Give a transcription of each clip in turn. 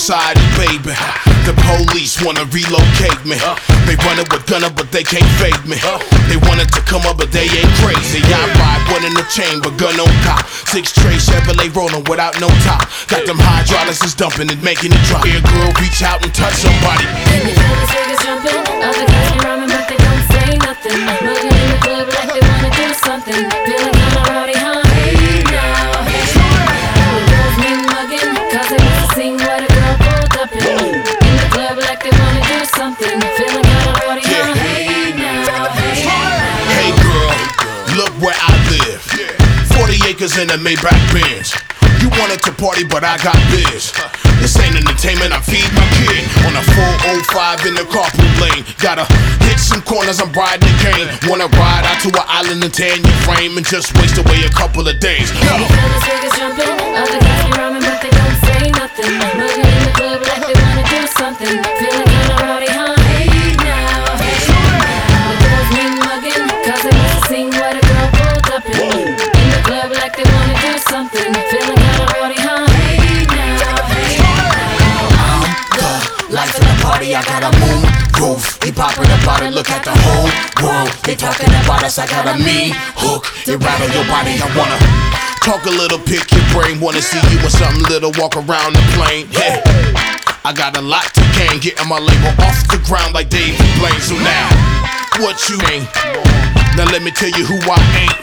society, baby. The police wanna relocate me. They running with gunner, but they can't fake me. They wanted to come up, but they ain't crazy. I ride one in the chamber, gun on cop. 6 tray Chevrolet rolling without no top. Got them hydraulics is dumping and making it drop. Here, girl, reach out and touch somebody. And you feel the figures jumping. Other guys be rhyming, but they don't say nothing. Moving in the club like they wanna do something. Feeling kinda rowdy, huh? Hey now, hey now. The girls be mugging, cause they want to sing what a girl pulled up in. In the club like they wanna do something. Feeling kinda rowdy, huh? Hey now, hey now. Hey girl, look where I live. 40 acres in a Maybach Benz. You wanted to party, but I got biz. This ain't entertainment, I feed my kid. On a 405 in the carpool lane. Gotta hit some corners, I'm riding the cane. Wanna ride out to an island and tan your frame and just waste away a couple of days. You feel the figures jumping. Other guys be rhyming, but they don't say nothing. Moving in the club like they wanna do something. Feeling kinda rowdy, huh? Hey now, hey now. The girls be mugging, cause they want to sing what a girl pulled up in. In the club like they wanna do something. Feeling kinda rowdy, huh? Hey now, hey now. Life in the party, I got a moon roof. He popping about it, look at the whole world. They talking about us, I got a mean hook. They rattle your body, I wanna Talk a little, pick your brain. Wanna see you with something little, walk around the plane. Yeah, I got a lot to gain, getting my label off the ground like David Blaine. So now, what you ain't? Now let me tell you who I ain't.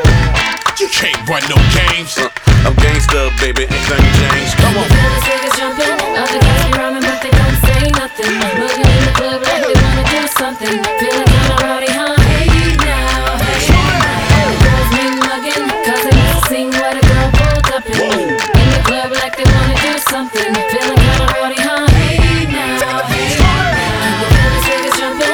You can't run no games. I'm gangsta, baby, ain't nothing changed. Come on. You feel the figures jumping. Other guys be rhyming, but they don't say nothing. Moving in the club like they wanna do something. Feeling kinda rowdy, huh? Hey now, hey now. The girls be mugging, cause they want to sing what a girl pulled up in. In the club like they wanna do something. Feeling kinda rowdy, huh? Hey now, hey now. You feel the figures jumping.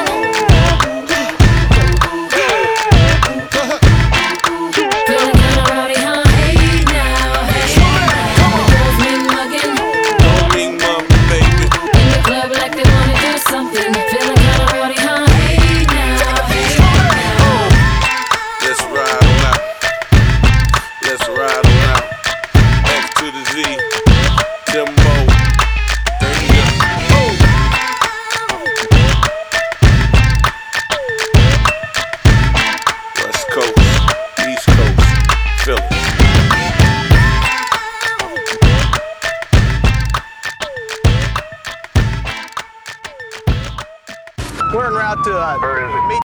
Feeling kinda rowdy, huh? Hey now, hey now. The girls be mugging. Don't mean mama, baby. In the club like they wanna do something. Feeling kinda rowdy, huh? Hey now, hey now. Let's ride on out. Let's ride on out. X to the Z. Timbo. West Coast, East Coast, Philly. We're en route to meet